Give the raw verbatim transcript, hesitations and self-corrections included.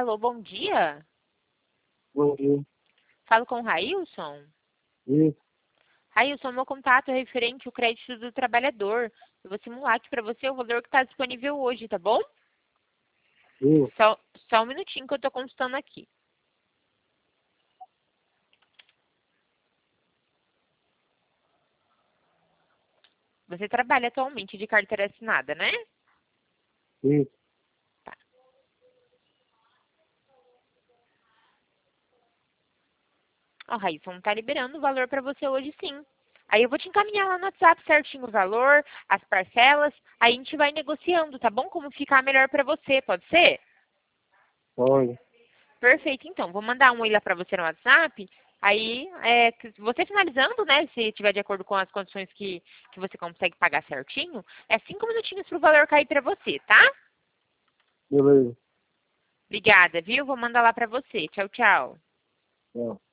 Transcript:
Alô, bom dia. Bom dia. Falo com o Railson. Isso. Railson, meu contato é referente ao crédito do trabalhador. Eu vou simular aqui para você o valor que está disponível hoje, tá bom? Isso. Só, só um minutinho que eu estou consultando aqui. Você trabalha atualmente de carteira assinada, né? Isso. Tá. Ó, Railson, tá liberando o valor para você hoje sim. Aí eu vou te encaminhar lá no WhatsApp certinho o valor, as parcelas, aí a gente vai negociando, tá bom? Como ficar melhor para você, pode ser? Olha. Perfeito, então. Vou mandar um oi lá para você no WhatsApp. Aí, é, que- você finalizando, né? Se tiver de acordo com as condições que, que você consegue pagar certinho, é cinco minutinhos para o valor cair para você, tá? Beleza. Obrigada, viu? Vou mandar lá para você. Tchau, tchau. Tchau.